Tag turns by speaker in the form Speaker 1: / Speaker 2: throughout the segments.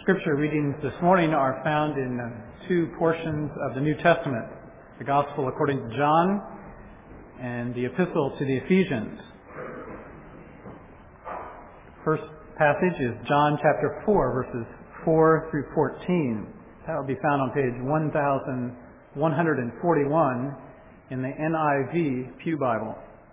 Speaker 1: Scripture readings this morning are found in two portions of the New Testament, the Gospel according to John and the Epistle to the Ephesians. First passage is John chapter 4, verses 4 through 14. That will be found on page 1141 in the NIV Pew Bible.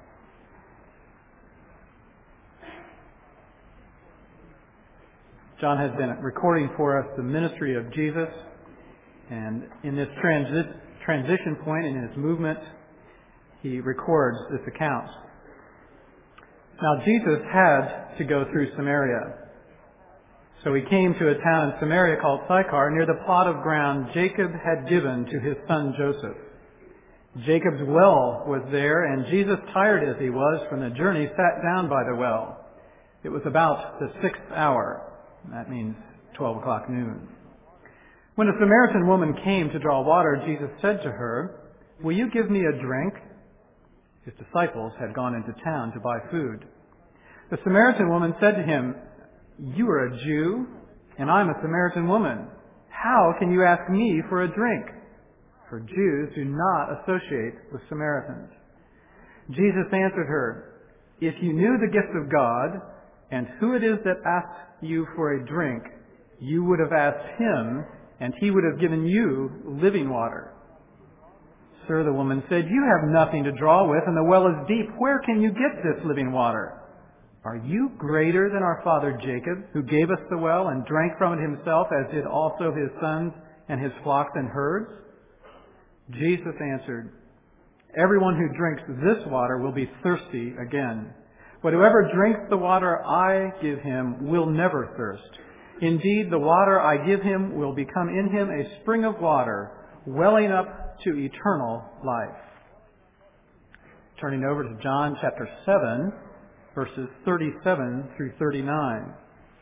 Speaker 1: John has been recording for us the ministry of Jesus, and in this transition point in his movement, he records this account. Now Jesus had to go through Samaria. So he came to a town in Samaria called Sychar, near the plot of ground Jacob had given to his son Joseph. Jacob's well was there, and Jesus, tired as he was from the journey, sat down by the well. It was about the 6th hour. That means 12 o'clock noon. When a Samaritan woman came to draw water, Jesus said to her, "Will you give me a drink?" His disciples had gone into town to buy food. The Samaritan woman said to him, "You are a Jew, and I'm a Samaritan woman. How can you ask me for a drink?" For Jews do not associate with Samaritans. Jesus answered her, "If you knew the gift of God, and who it is that asks you for a drink, you would have asked him, and he would have given you living water." "Sir," the woman said, "you have nothing to draw with, and the well is deep. Where can you get this living water? Are you greater than our father Jacob, who gave us the well and drank from it himself, as did also his sons and his flocks and herds?" Jesus answered, "Everyone who drinks this water will be thirsty again. But whoever drinks the water I give him will never thirst. Indeed, the water I give him will become in him a spring of water, welling up to eternal life." Turning over to John chapter 7, verses 37 through 39.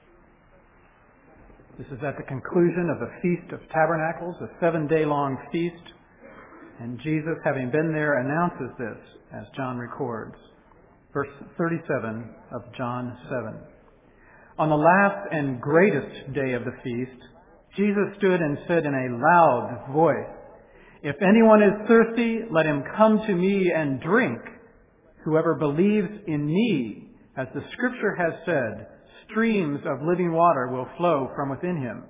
Speaker 1: This is at the conclusion of the Feast of Tabernacles, a 7-day-long feast. And Jesus, having been there, announces this, as John records. Verse 37 of John 7. On the last and greatest day of the feast, Jesus stood and said in a loud voice, "If anyone is thirsty, let him come to me and drink. Whoever believes in me, as the Scripture has said, streams of living water will flow from within him."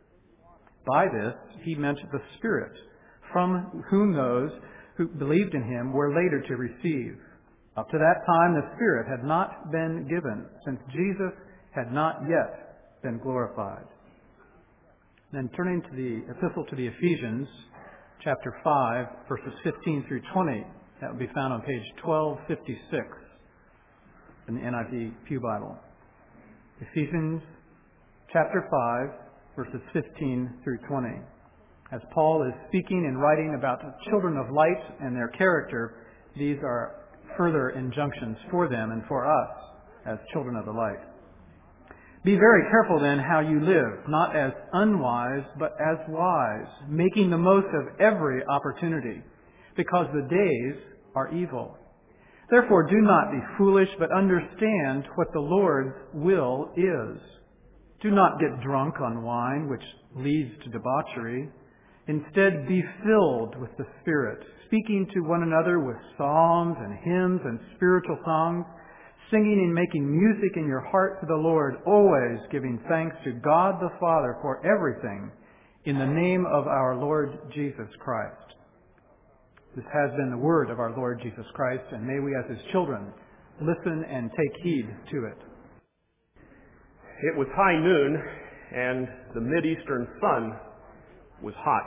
Speaker 1: By this he meant the Spirit, from whom those who believed in him were later to receive. Up to that time, the Spirit had not been given, since Jesus had not yet been glorified. Then turning to the Epistle to the Ephesians, chapter 5, verses 15 through 20. That will be found on page 1256 in the NIV Pew Bible. Ephesians chapter 5, verses 15 through 20. As Paul is speaking and writing about the children of light and their character, these are further injunctions for them and for us as children of the light. "Be very careful then how you live, not as unwise, but as wise, making the most of every opportunity, because the days are evil. Therefore do not be foolish, but understand what the Lord's will is. Do not get drunk on wine, which leads to debauchery. Instead, be filled with the Spirit, speaking to one another with psalms and hymns and spiritual songs, singing and making music in your heart to the Lord, always giving thanks to God the Father for everything, in the name of our Lord Jesus Christ." This has been the word of our Lord Jesus Christ, and may we as his children listen and take heed to it.
Speaker 2: It was high noon, and the Mideastern sun was hot.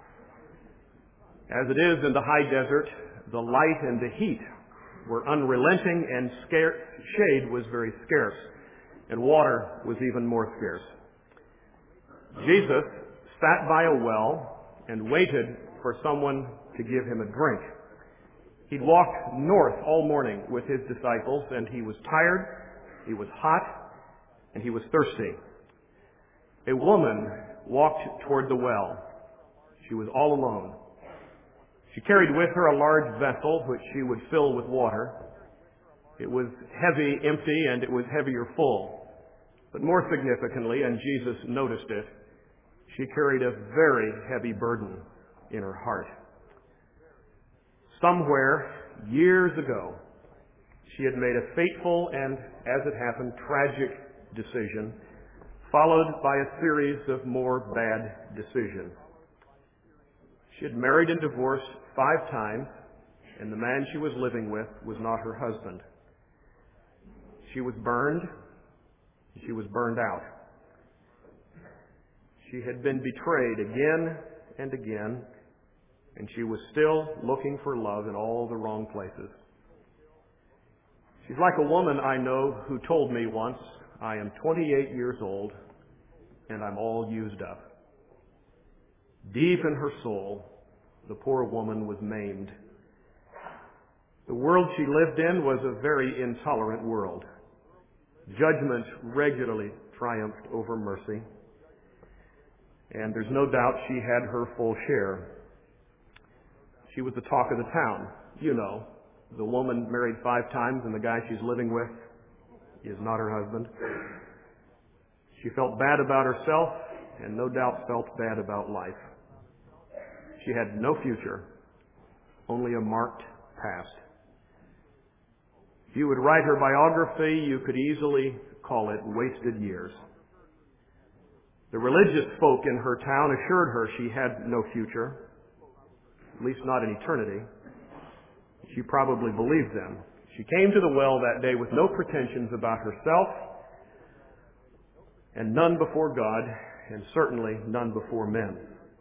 Speaker 2: As it is in the high desert, the light and the heat were unrelenting, and shade was very scarce, and water was even more scarce. Jesus sat by a well and waited for someone to give him a drink. He'd walked north all morning with his disciples, and he was tired, he was hot, and he was thirsty. A woman walked toward the well. She was all alone. She carried with her a large vessel which she would fill with water. It was heavy empty, and it was heavier full. But more significantly, and Jesus noticed it, She carried a very heavy burden in her heart. Somewhere, years ago, she had made a fateful and, as it happened, tragic decision, followed by a series of more bad decisions. She had married and divorced 5 times, and the man she was living with was not her husband. She was burned. She was burned out. She had been betrayed again and again, and she was still looking for love in all the wrong places. She's like a woman I know who told me once, "I am 28 years old, and I'm all used up." Deep in her soul, the poor woman was maimed. The world she lived in was a very intolerant world. Judgment regularly triumphed over mercy, and there's no doubt she had her full share. She was the talk of the town. You know, the woman married 5 times and the guy she's living with is not her husband. She felt bad about herself and no doubt felt bad about life. She had no future, only a marked past. If you would write her biography, you could easily call it wasted years. The religious folk in her town assured her she had no future, at least not in eternity. She probably believed them. She came to the well that day with no pretensions about herself, and none before God, and certainly none before men.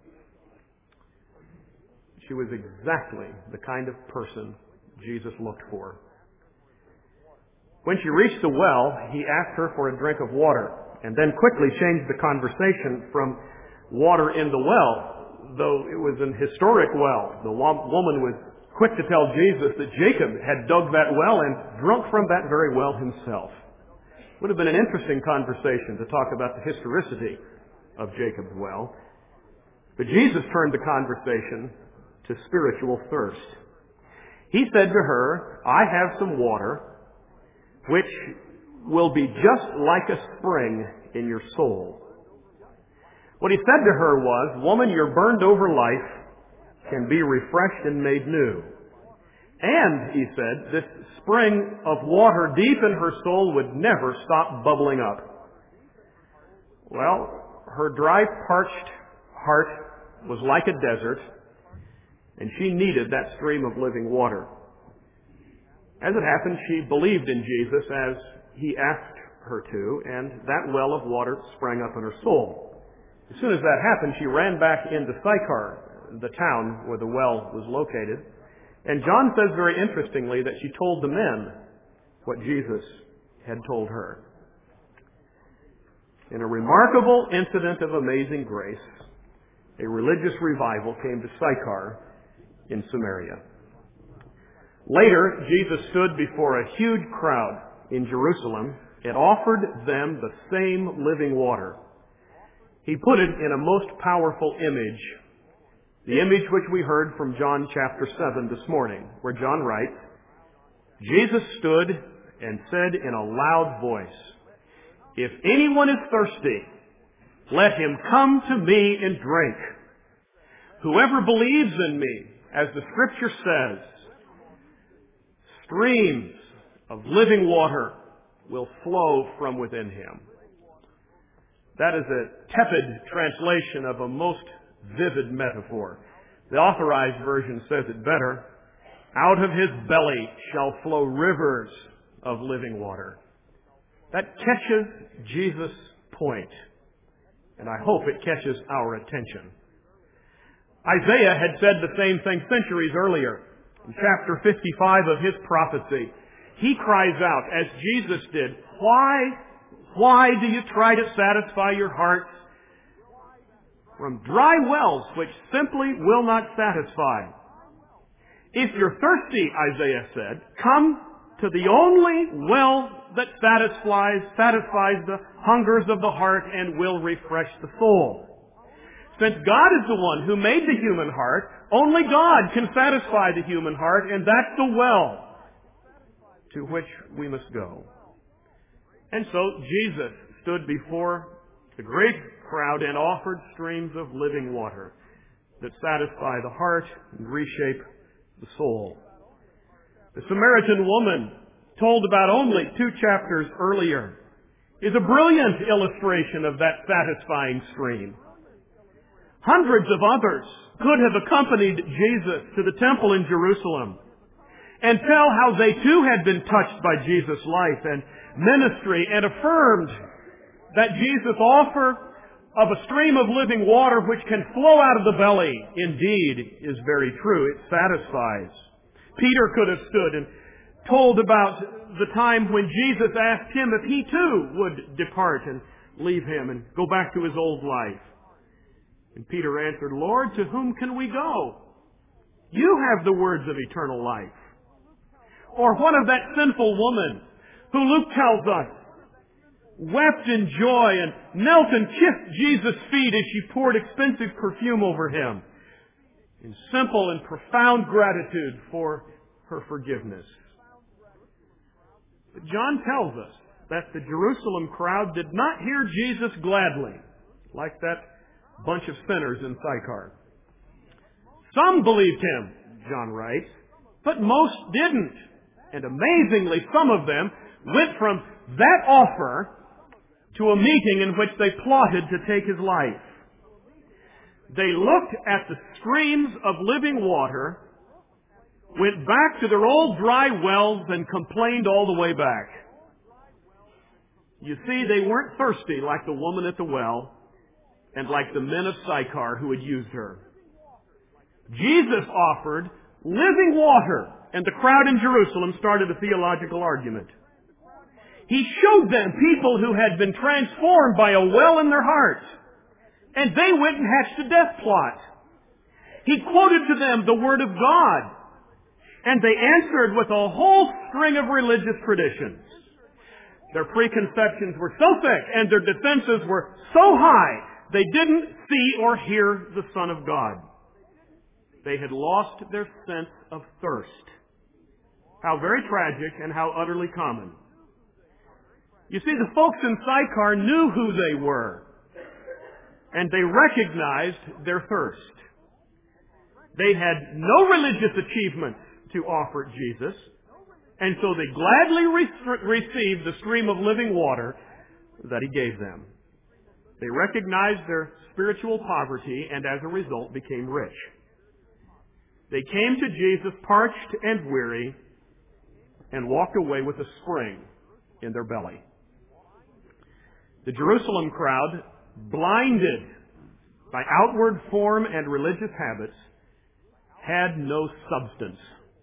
Speaker 2: She was exactly the kind of person Jesus looked for. When she reached the well, he asked her for a drink of water, and then quickly changed the conversation from water in the well, though it was an historic well. The woman was quick to tell Jesus that Jacob had dug that well and drunk from that very well himself. Would have been an interesting conversation to talk about the historicity of Jacob's well. But Jesus turned the conversation to spiritual thirst. He said to her, "I have some water which will be just like a spring in your soul." What he said to her was, "Woman, your burned over life can be refreshed and made new." And, he said, this spring of water deep in her soul would never stop bubbling up. Well, her dry, parched heart was like a desert, and she needed that stream of living water. As it happened, she believed in Jesus as he asked her to, and that well of water sprang up in her soul. As soon as that happened, she ran back into Sychar, the town where the well was located. And John says very interestingly that she told the men what Jesus had told her. In a remarkable incident of amazing grace, a religious revival came to Sychar in Samaria. Later, Jesus stood before a huge crowd in Jerusalem and offered them the same living water. He put it in a most powerful image, the image which we heard from John chapter 7 this morning, where John writes, "Jesus stood and said in a loud voice, 'If anyone is thirsty, let him come to me and drink. Whoever believes in me, as the Scripture says, streams of living water will flow from within him.'" That is a tepid translation of a most vivid metaphor. The Authorized Version says it better. "Out of his belly shall flow rivers of living water." That catches Jesus' point, and I hope it catches our attention. Isaiah had said the same thing centuries earlier. In chapter 55 of his prophecy, he cries out, as Jesus did, Why do you try to satisfy your hearts from dry wells which simply will not satisfy? If you're thirsty, Isaiah said, come to the only well that satisfies the hungers of the heart and will refresh the soul. Since God is the one who made the human heart, only God can satisfy the human heart, and that's the well to which we must go. And so Jesus stood before The great crowd and offered streams of living water that satisfy the heart and reshape the soul. The Samaritan woman, told about only 2 chapters earlier, is a brilliant illustration of that satisfying stream. Hundreds of others could have accompanied Jesus to the temple in Jerusalem and tell how they too had been touched by Jesus' life and ministry and affirmed that Jesus' offer of a stream of living water which can flow out of the belly indeed is very true. It satisfies. Peter could have stood and told about the time when Jesus asked him if he too would depart and leave him and go back to his old life. And Peter answered, "Lord, to whom can we go? You have the words of eternal life." Or what of that sinful woman who Luke tells us wept in joy and knelt and kissed Jesus' feet as she poured expensive perfume over him in simple and profound gratitude for her forgiveness. But John tells us that the Jerusalem crowd did not hear Jesus gladly, like that bunch of sinners in Sychar. Some believed him, John writes, but most didn't. And amazingly, some of them went from that offer to a meeting in which they plotted to take his life. They looked at the streams of living water, went back to their old dry wells, and complained all the way back. You see, they weren't thirsty like the woman at the well and like the men of Sychar who had used her. Jesus offered living water, and the crowd in Jerusalem started a theological argument. He showed them people who had been transformed by a well in their hearts, and they went and hatched a death plot. He quoted to them the Word of God, and they answered with a whole string of religious traditions. Their preconceptions were so thick and their defenses were so high, they didn't see or hear the Son of God. They had lost their sense of thirst. How very tragic and how utterly common. You see, the folks in Sychar knew who they were, and they recognized their thirst. They had no religious achievements to offer Jesus, and so they gladly received the stream of living water that he gave them. They recognized their spiritual poverty and as a result became rich. They came to Jesus parched and weary and walked away with a spring in their belly. The Jerusalem crowd, blinded by outward form and religious habits, had no substance.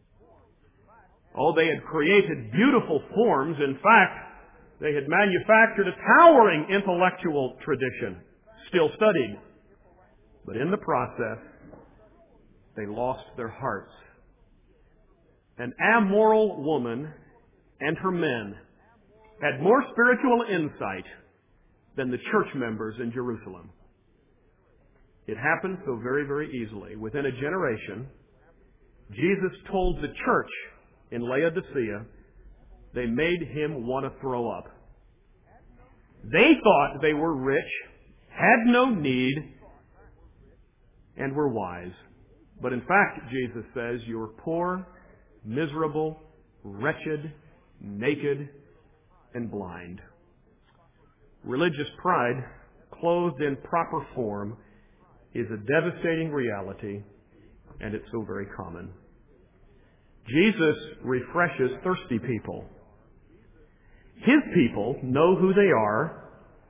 Speaker 2: Oh, they had created beautiful forms. In fact, they had manufactured a towering intellectual tradition, still studied. But in the process, they lost their hearts. An amoral woman and her men had more spiritual insight than the church members in Jerusalem. It happened so very, very easily. Within a generation, Jesus told the church in Laodicea, they made him want to throw up. They thought they were rich, had no need, and were wise. But in fact, Jesus says, you're poor, miserable, wretched, naked, and blind. Religious pride, clothed in proper form, is a devastating reality, and it's so very common. Jesus refreshes thirsty people. His people know who they are,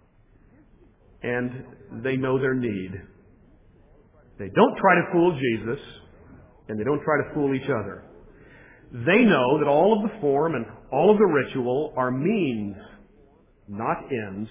Speaker 2: and they know their need. They don't try to fool Jesus, and they don't try to fool each other. They know that all of the form and all of the ritual are means, not ends.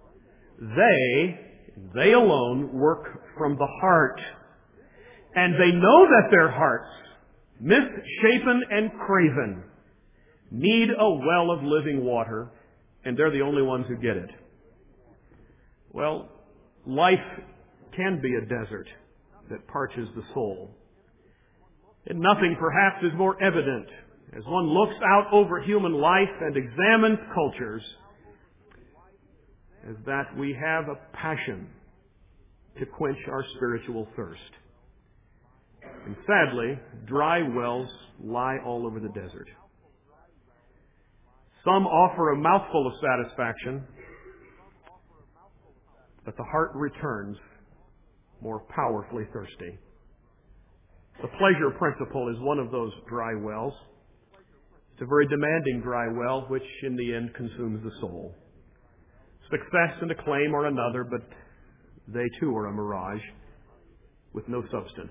Speaker 2: They alone work from the heart. And they know that their hearts, misshapen and craven, need a well of living water, and they're the only ones who get it. Well, life can be a desert that parches the soul. And nothing perhaps is more evident as one looks out over human life and examines cultures as that we have a passion to quench our spiritual thirst. And sadly, dry wells lie all over the desert. Some offer a mouthful of satisfaction, but the heart returns more powerfully thirsty. The pleasure principle is one of those dry wells. It's a very demanding dry well, which in the end consumes the soul. Success and acclaim are another, but they too are a mirage with no substance.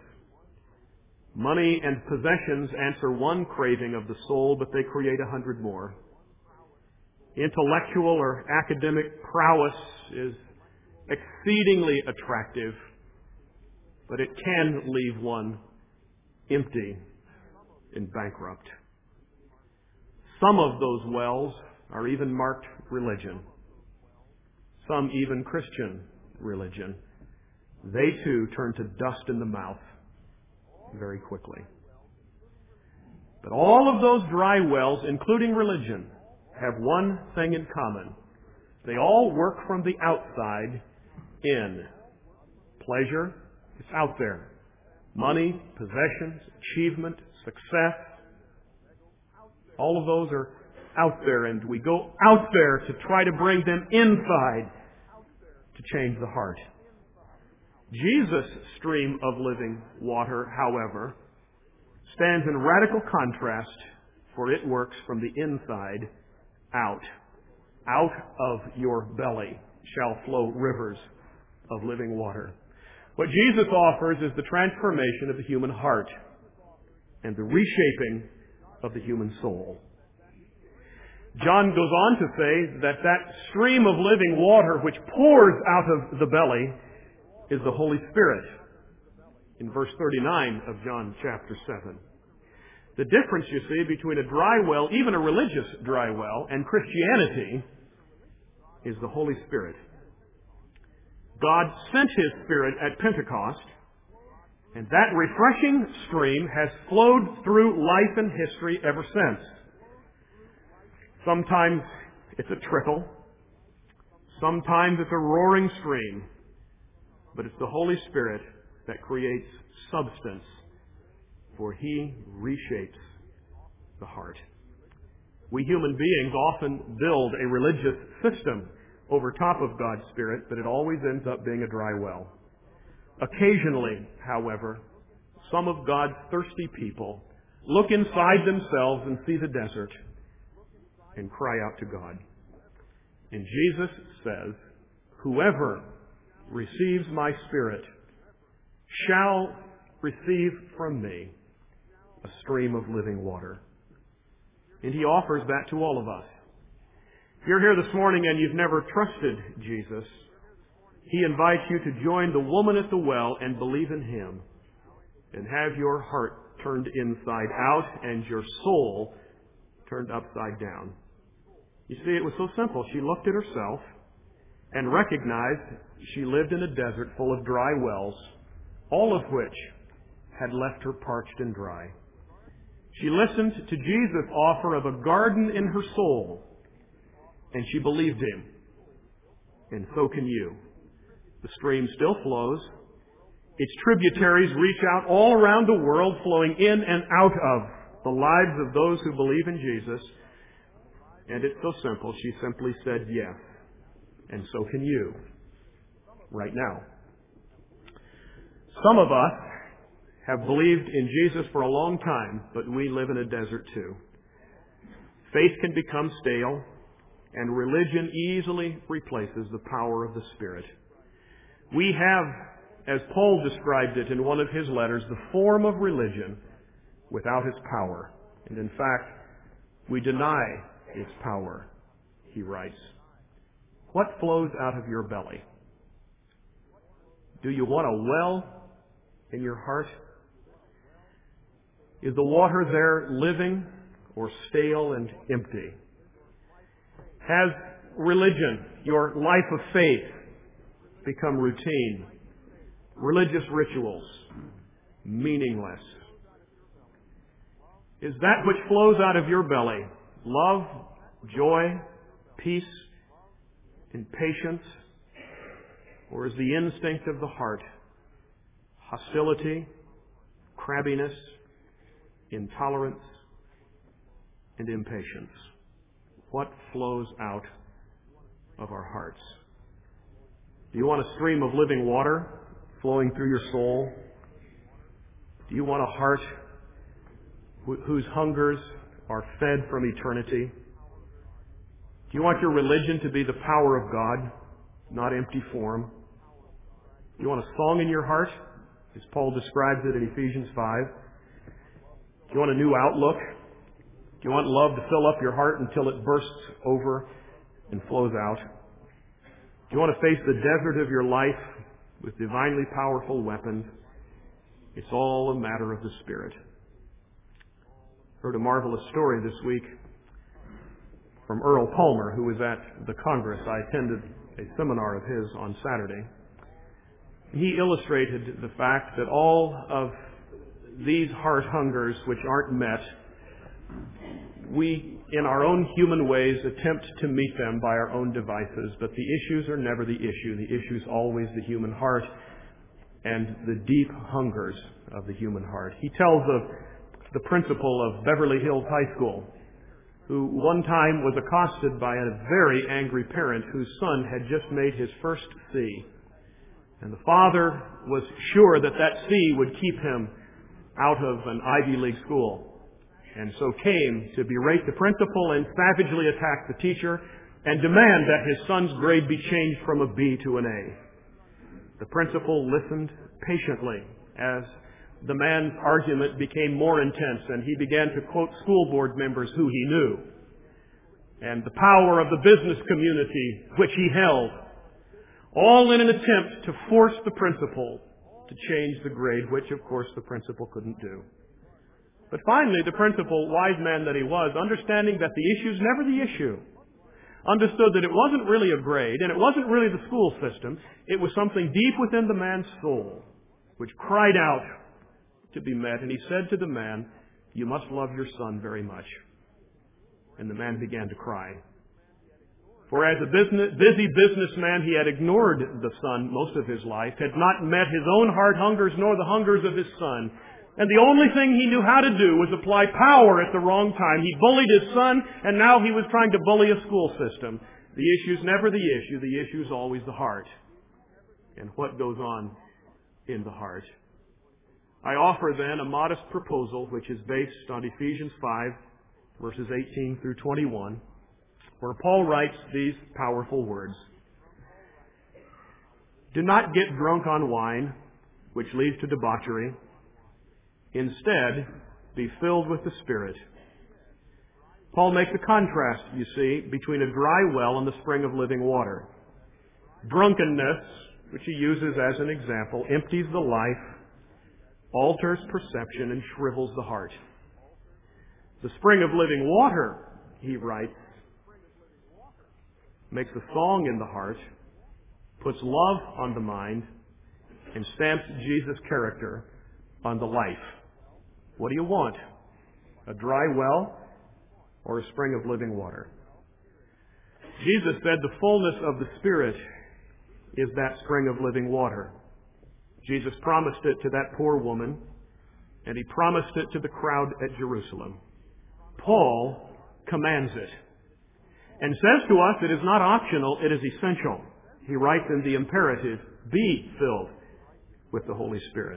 Speaker 2: Money and possessions answer one craving of the soul, but they create 100 more. Intellectual or academic prowess is exceedingly attractive, but it can leave one empty and bankrupt. Some of those wells are even marked religion. Some even Christian religion. They too turn to dust in the mouth very quickly. But all of those dry wells, including religion, have one thing in common. They all work from the outside in. Pleasure is out there. Money, possessions, achievement, success, all of those are out there, and we go out there to try to bring them inside to change the heart. Jesus' stream of living water, however, stands in radical contrast, for it works from the inside out. Out of your belly shall flow rivers of living water. What Jesus offers is the transformation of the human heart and the reshaping of the human soul. John goes on to say that that stream of living water which pours out of the belly is the Holy Spirit in verse 39 of John chapter 7. The difference, you see, between a dry well, even a religious dry well, and Christianity is the Holy Spirit. God sent His Spirit at Pentecost, and that refreshing stream has flowed through life and history ever since. Sometimes it's a trickle. Sometimes it's a roaring stream. But it's the Holy Spirit that creates substance, for He reshapes the heart. We human beings often build a religious system over top of God's Spirit, but it always ends up being a dry well. Occasionally, however, some of God's thirsty people look inside themselves and see the desert and cry out to God. And Jesus says, "Whoever receives my Spirit shall receive from me a stream of living water." And He offers that to all of us. If you're here this morning and you've never trusted Jesus, He invites you to join the woman at the well and believe in Him and have your heart turned inside out and your soul turned upside down. You see, it was so simple. She looked at herself and recognized she lived in a desert full of dry wells, all of which had left her parched and dry. She listened to Jesus' offer of a garden in her soul, and she believed Him. And so can you. The stream still flows. Its tributaries reach out all around the world, flowing in and out of the lives of those who believe in Jesus. And it's so simple. She simply said yes. And so can you. Right now. Some of us have believed in Jesus for a long time, but we live in a desert too. Faith can become stale, and religion easily replaces the power of the Spirit. We have, as Paul described it in one of his letters, the form of religion without its power. And in fact, we deny its power, he writes. What flows out of your belly? Do you want a well in your heart? Is the water there living or stale and empty? Has religion, your life of faith, become routine? Religious rituals, meaningless? Is that which flows out of your belly love, joy, peace, impatience, or is the instinct of the heart hostility, crabbiness, intolerance, and impatience? What flows out of our hearts? Do you want a stream of living water flowing through your soul? Do you want a heart whose hungers are fed from eternity? Do you want your religion to be the power of God, not empty form? Do you want a song in your heart, as Paul describes it in Ephesians 5? Do you want a new outlook? Do you want love to fill up your heart until it bursts over and flows out? Do you want to face the desert of your life with divinely powerful weapons? It's all a matter of the Spirit. Heard a marvelous story this week from Earl Palmer, who was at the Congress. I attended a seminar of his on Saturday. He illustrated the fact that all of these heart hungers which aren't met, we, in our own human ways, attempt to meet them by our own devices, but the issues are never the issue. The issue is always the human heart and the deep hungers of the human heart. He tells of the principal of Beverly Hills High School, who one time was accosted by a very angry parent whose son had just made his first C. And the father was sure that that C would keep him out of an Ivy League school, and so came to berate the principal and savagely attack the teacher and demand that his son's grade be changed from a B to an A. The principal listened patiently as the man's argument became more intense, and he began to quote school board members who he knew and the power of the business community which he held, all in an attempt to force the principal to change the grade, which of course the principal couldn't do. But finally, the principal, wise man that he was, understanding that the issue's never the issue, understood that it wasn't really a grade, and it wasn't really the school system. It was something deep within the man's soul, which cried out to be met. And he said to the man, "You must love your son very much." And the man began to cry. For as a busy businessman, he had ignored the son most of his life, had not met his own heart hungers nor the hungers of his son. And the only thing he knew how to do was apply power at the wrong time. He bullied his son, and now he was trying to bully a school system. The issue's never the issue. The issue's always the heart and what goes on in the heart. I offer then a modest proposal which is based on Ephesians 5, verses 18 through 21, where Paul writes these powerful words. Do not get drunk on wine, which leads to debauchery. Instead, be filled with the Spirit. Paul makes a contrast, you see, between a dry well and the spring of living water. Drunkenness, which he uses as an example, empties the life, alters perception, and shrivels the heart. The spring of living water, he writes, makes a song in the heart, puts love on the mind, and stamps Jesus' character on the life. What do you want? A dry well or a spring of living water? Jesus said the fullness of the Spirit is that spring of living water. Jesus promised it to that poor woman, and he promised it to the crowd at Jerusalem. Paul commands it and says to us it is not optional, it is essential. He writes in the imperative, be filled with the Holy Spirit.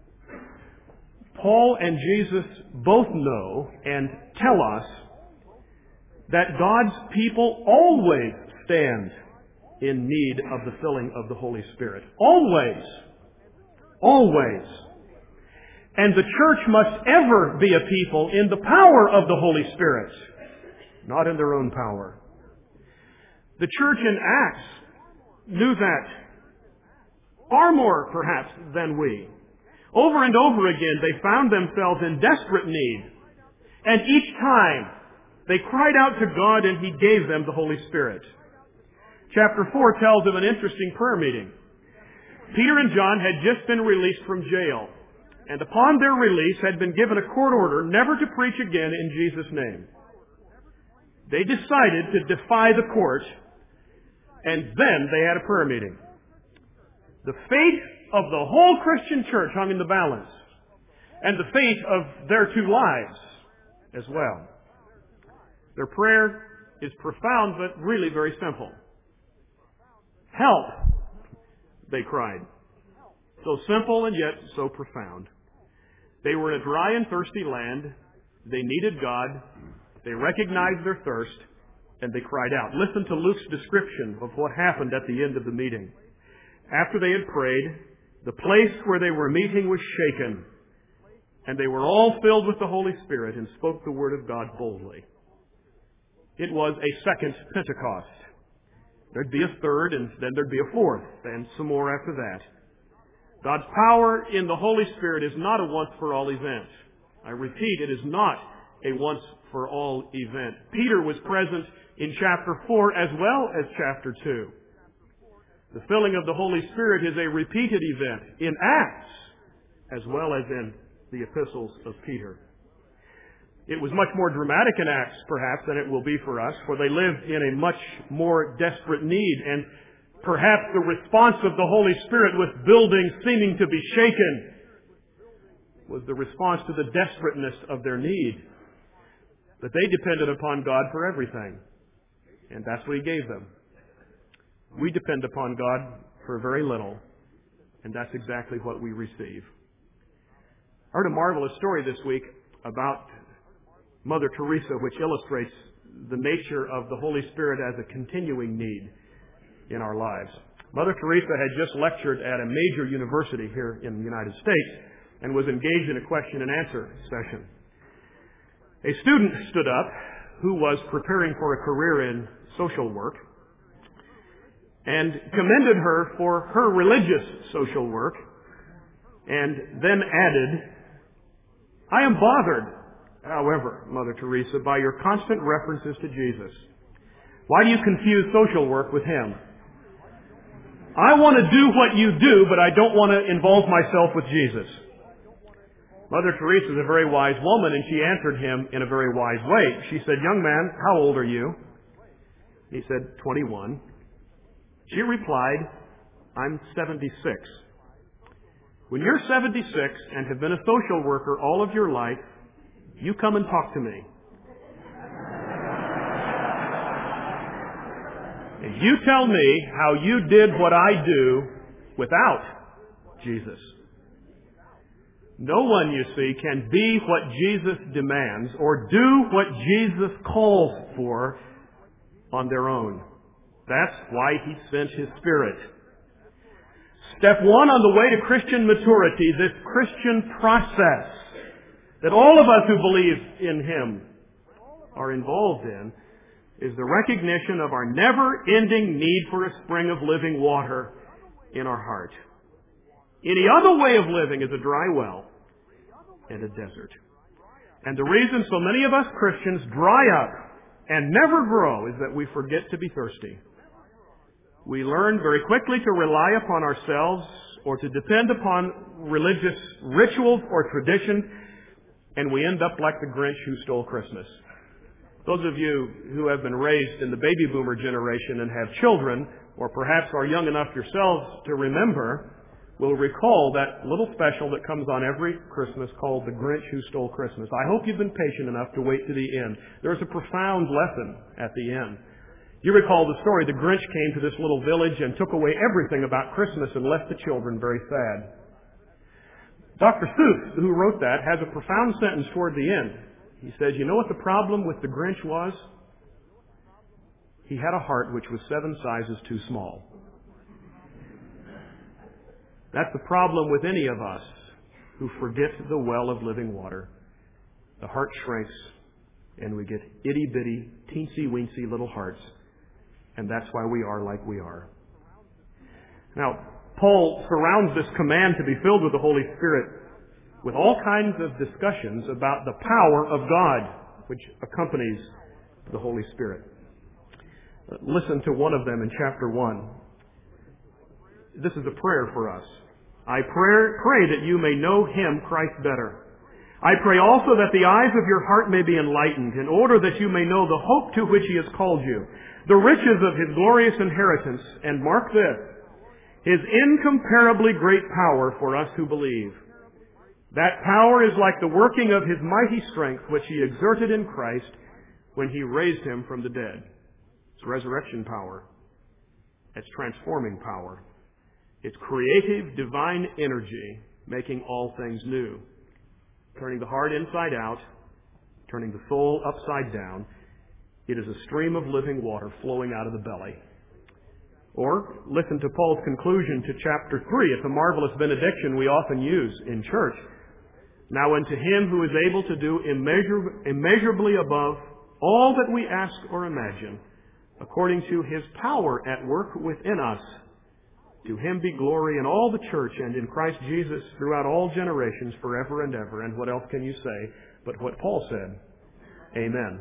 Speaker 2: Paul and Jesus both know and tell us that God's people always stand in need of the filling of the Holy Spirit. Always. Always. And the church must ever be a people in the power of the Holy Spirit, not in their own power. The church in Acts knew that far more, perhaps, than we. Over and over again, they found themselves in desperate need. And each time, they cried out to God and He gave them the Holy Spirit. Chapter 4 tells of an interesting prayer meeting. Peter and John had just been released from jail, and upon their release had been given a court order never to preach again in Jesus' name. They decided to defy the court and then they had a prayer meeting. The fate of the whole Christian church hung in the balance, and the fate of their two lives as well. Their prayer is profound, but really very simple. Help, they cried. So simple and yet so profound. They were in a dry and thirsty land. They needed God. They recognized their thirst, and they cried out. Listen to Luke's description of what happened at the end of the meeting. After they had prayed, the place where they were meeting was shaken, and they were all filled with the Holy Spirit and spoke the word of God boldly. It was a second Pentecost. There'd be a third, and then there'd be a fourth, and some more after that. God's power in the Holy Spirit is not a once-for-all event. I repeat, it is not a once-for-all event. Peter was present in chapter 4 as well as chapter 2. The filling of the Holy Spirit is a repeated event in Acts as well as in the epistles of Peter. It was much more dramatic in Acts, perhaps, than it will be for us, for they lived in a much more desperate need, and perhaps the response of the Holy Spirit with buildings seeming to be shaken was the response to the desperateness of their need. But they depended upon God for everything, and that's what He gave them. We depend upon God for very little, and that's exactly what we receive. I heard a marvelous story this week about Mother Teresa, which illustrates the nature of the Holy Spirit as a continuing need in our lives. Mother Teresa had just lectured at a major university here in the United States and was engaged in a question and answer session. A student stood up who was preparing for a career in social work and commended her for her religious social work, and then added, "I am bothered, however, Mother Teresa, by your constant references to Jesus. Why do you confuse social work with Him? I want to do what you do, but I don't want to involve myself with Jesus." Mother Teresa is a very wise woman, and she answered him in a very wise way. She said, "Young man, how old are you?" He said, 21. She replied, "I'm 76. When you're 76 and have been a social worker all of your life, you come and talk to me. And you tell me how you did what I do without Jesus." No one, you see, can be what Jesus demands or do what Jesus calls for on their own. That's why He sent His Spirit. Step one on the way to Christian maturity, this Christian process that all of us who believe in Him are involved in, is the recognition of our never-ending need for a spring of living water in our heart. Any other way of living is a dry well and a desert. And the reason so many of us Christians dry up and never grow is that we forget to be thirsty. We learn very quickly to rely upon ourselves or to depend upon religious rituals or traditions, and we end up like the Grinch who stole Christmas. Those of you who have been raised in the baby boomer generation and have children, or perhaps are young enough yourselves to remember, will recall that little special that comes on every Christmas called The Grinch Who Stole Christmas. I hope you've been patient enough to wait to the end. There's a profound lesson at the end. You recall the story. The Grinch came to this little village and took away everything about Christmas and left the children very sad. Dr. Seuss, who wrote that, has a profound sentence toward the end. He says, you know what the problem with the Grinch was? He had a heart which was 7 sizes too small. That's the problem with any of us who forget the well of living water. The heart shrinks, and we get itty-bitty, teensy-weensy little hearts, and that's why we are like we are. Now, Paul surrounds this command to be filled with the Holy Spirit with all kinds of discussions about the power of God, which accompanies the Holy Spirit. Listen to one of them in chapter 1. This is a prayer for us. I pray that you may know Him, Christ, better. I pray also that the eyes of your heart may be enlightened, in order that you may know the hope to which He has called you, the riches of His glorious inheritance, and mark this, His incomparably great power for us who believe. That power is like the working of His mighty strength, which He exerted in Christ when He raised Him from the dead. It's resurrection power. It's transforming power. It's creative, divine energy, making all things new. Turning the heart inside out, turning the soul upside down. It is a stream of living water flowing out of the belly. Or, listen to Paul's conclusion to chapter 3. It's a marvelous benediction we often use in church. Now unto Him who is able to do immeasurably above all that we ask or imagine, according to His power at work within us, to Him be glory in all the church and in Christ Jesus throughout all generations, forever and ever. And what else can you say but what Paul said? Amen.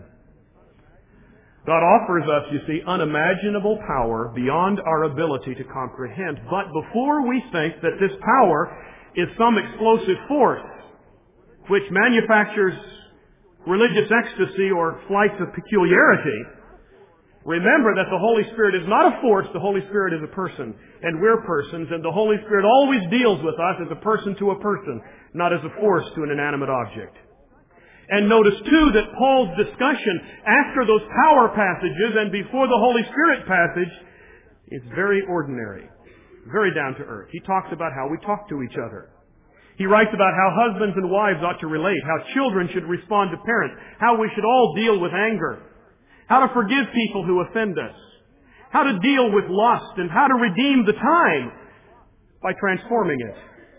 Speaker 2: God offers us, you see, unimaginable power beyond our ability to comprehend. But before we think that this power is some explosive force which manufactures religious ecstasy or flights of peculiarity, remember that the Holy Spirit is not a force, the Holy Spirit is a person. And we're persons, and the Holy Spirit always deals with us as a person to a person, not as a force to an inanimate object. And notice too that Paul's discussion after those power passages and before the Holy Spirit passage is very ordinary, very down to earth. He talks about how we talk to each other. He writes about how husbands and wives ought to relate, how children should respond to parents, how we should all deal with anger, how to forgive people who offend us, how to deal with lust, and how to redeem the time by transforming it.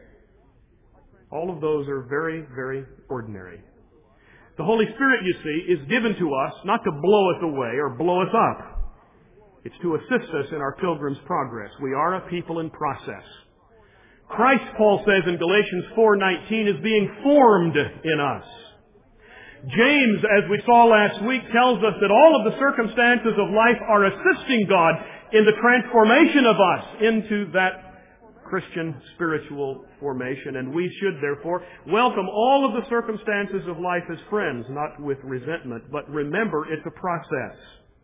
Speaker 2: All of those are very, very ordinary. The Holy Spirit, you see, is given to us not to blow us away or blow us up. It's to assist us in our pilgrim's progress. We are a people in process. Christ, Paul says in Galatians 4:19, is being formed in us. James, as we saw last week, tells us that all of the circumstances of life are assisting God in the transformation of us into that Christian spiritual formation. And we should, therefore, welcome all of the circumstances of life as friends, not with resentment. But remember, it's a process.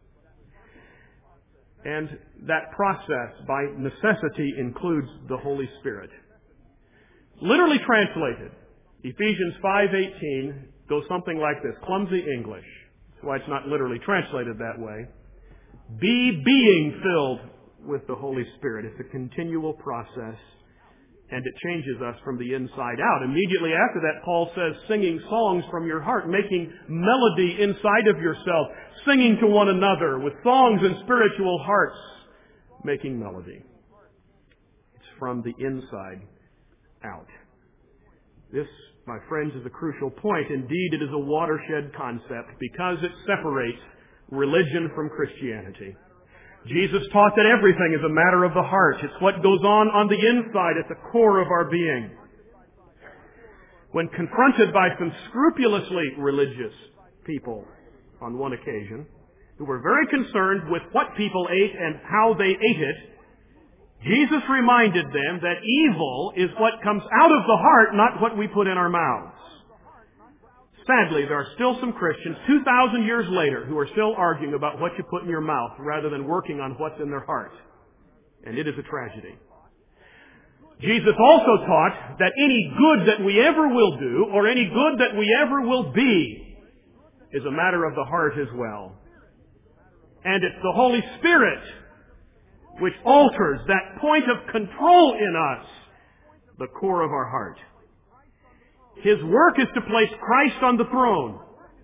Speaker 2: And that process, by necessity, includes the Holy Spirit. Literally translated, Ephesians 5:18 goes something like this, clumsy English. That's why it's not literally translated that way. Be being filled with the Holy Spirit. It's a continual process, and it changes us from the inside out. Immediately after that, Paul says, singing songs from your heart, making melody inside of yourself, singing to one another with songs and spiritual hearts, making melody. It's from the inside out. This, my friends, is a crucial point. Indeed, it is a watershed concept because it separates religion from Christianity. Jesus taught that everything is a matter of the heart. It's what goes on the inside at the core of our being. When confronted by some scrupulously religious people on one occasion, who were very concerned with what people ate and how they ate it, Jesus reminded them that evil is what comes out of the heart, not what we put in our mouths. Sadly, there are still some Christians 2,000 years later who are still arguing about what you put in your mouth rather than working on what's in their heart. And it is a tragedy. Jesus also taught that any good that we ever will do or any good that we ever will be is a matter of the heart as well. And it's the Holy Spirit which alters that point of control in us, the core of our heart. His work is to place Christ on the throne.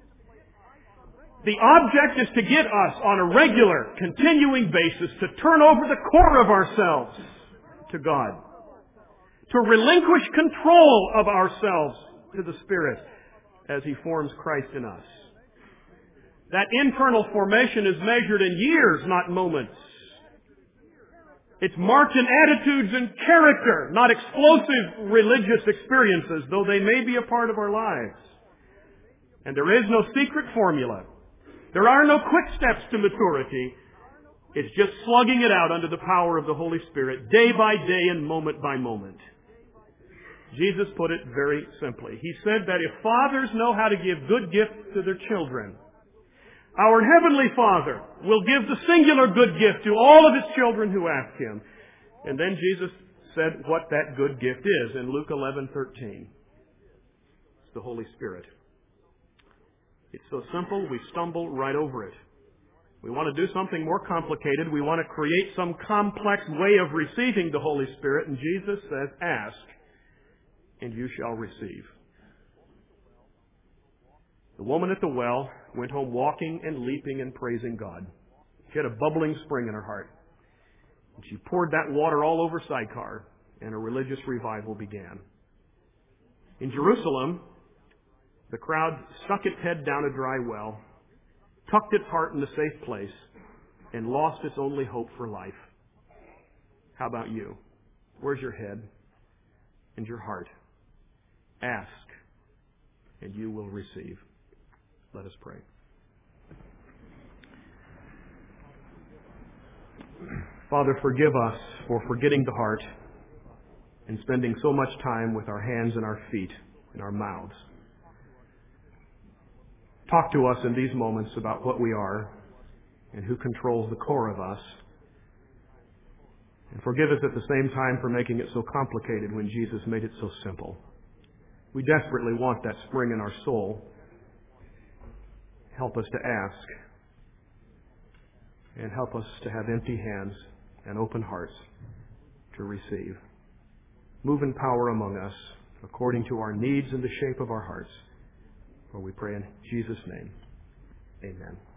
Speaker 2: The object is to get us on a regular, continuing basis to turn over the core of ourselves to God. To relinquish control of ourselves to the Spirit as He forms Christ in us. That internal formation is measured in years, not moments. It's marked in attitudes and character, not explosive religious experiences, though they may be a part of our lives. And there is no secret formula. There are no quick steps to maturity. It's just slugging it out under the power of the Holy Spirit, day by day and moment by moment. Jesus put it very simply. He said that if fathers know how to give good gifts to their children, Our Heavenly Father will give the singular good gift to all of His children who ask Him. And then Jesus said what that good gift is in Luke 11:13. It's the Holy Spirit. It's so simple, we stumble right over it. We want to do something more complicated. We want to create some complex way of receiving the Holy Spirit. And Jesus says, ask, and you shall receive. The woman at the well went home walking and leaping and praising God. She had a bubbling spring in her heart. And she poured that water all over Sychar, and a religious revival began. In Jerusalem, the crowd stuck its head down a dry well, tucked its heart in a safe place, and lost its only hope for life. How about you? Where's your head and your heart? Ask, and you will receive. Let us pray. Father, forgive us for forgetting the heart and spending so much time with our hands and our feet and our mouths. Talk to us in these moments about what we are and who controls the core of us. And forgive us at the same time for making it so complicated when Jesus made it so simple. We desperately want that spring in our soul. Help us to ask, and help us to have empty hands and open hearts to receive. Move in power among us according to our needs and the shape of our hearts. For we pray in Jesus' name. Amen.